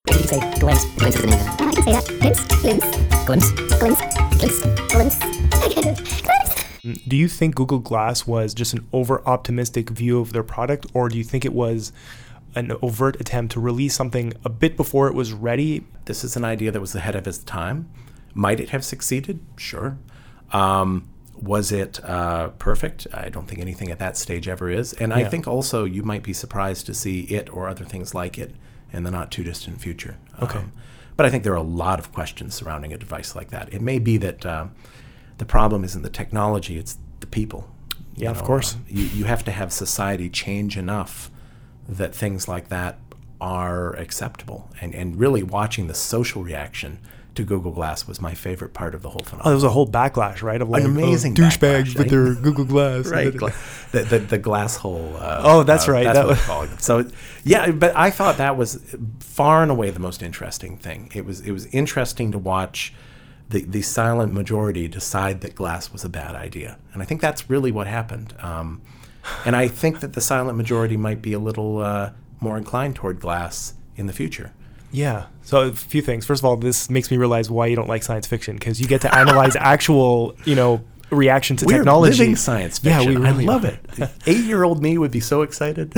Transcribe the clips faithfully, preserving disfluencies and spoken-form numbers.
You can say glimpse. Glimpse is the name of it. I can say that. Glimpse. Glimpse. Glimpse. Glimpse. Glimpse. Glimpse. Do you think Google Glass was just an over-optimistic view of their product, or do you think it was an overt attempt to release something a bit before it was ready? This is an idea that was ahead of its time. Might it have succeeded? Sure. Um, was it uh, perfect? I don't think anything at that stage ever is. And Yeah. I think also you might be surprised to see it or other things like it in the not too distant future. Okay. Um, but I think there are a lot of questions surrounding a device like that. It may be that uh, the problem isn't the technology, it's the people. Yeah, You of know, course. uh, you, you have to have society change enough that things like that are acceptable. And, and really watching the social reaction to Google Glass was my favorite part of the whole Oh, phenomenon. there was a whole backlash, right? Of like, An amazing oh, douchebags backlash, with right? their Google Glass. Right, gla- the, the the glass hole. Uh, Oh, that's uh, right. That's That what was- we're calling it. So, yeah, but I thought that was far and away the most interesting thing. It was it was interesting to watch the the silent majority decide that glass was a bad idea, and I think that's really what happened. Um, and I think that the silent majority might be a little uh, more inclined toward glass in the future. Yeah. So a few things. First of all, this makes me realize why you don't like science fiction, because you get to analyze actual, you know, reaction to We're technology. living science fiction. Yeah, we really I love are. it. Eight-year-old me would be so excited.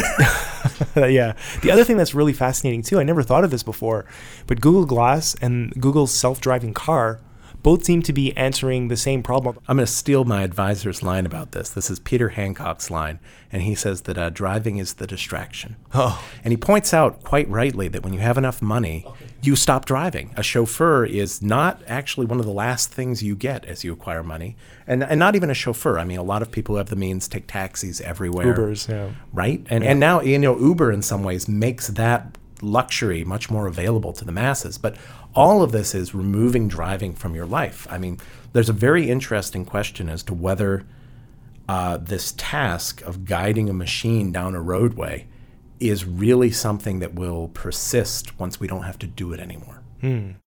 Yeah. The other thing that's really fascinating too, I never thought of this before, but Google Glass and Google's self-driving car both seem to be answering the same problem. I'm going to steal my advisor's line about this. This is Peter Hancock's line, and he says that uh, driving is the distraction. Oh. And he points out quite rightly that when you have enough money, okay. you stop driving. A chauffeur is not actually one of the last things you get as you acquire money, and and not even a chauffeur. I mean, a lot of people who have the means take taxis everywhere. Ubers, yeah. Right? And Yeah. and now, you know, Uber in some ways makes that luxury much more available to the masses. But all of this is removing driving from your life. I mean, there's a very interesting question as to whether uh, this task of guiding a machine down a roadway is really something that will persist once we don't have to do it anymore. Hmm.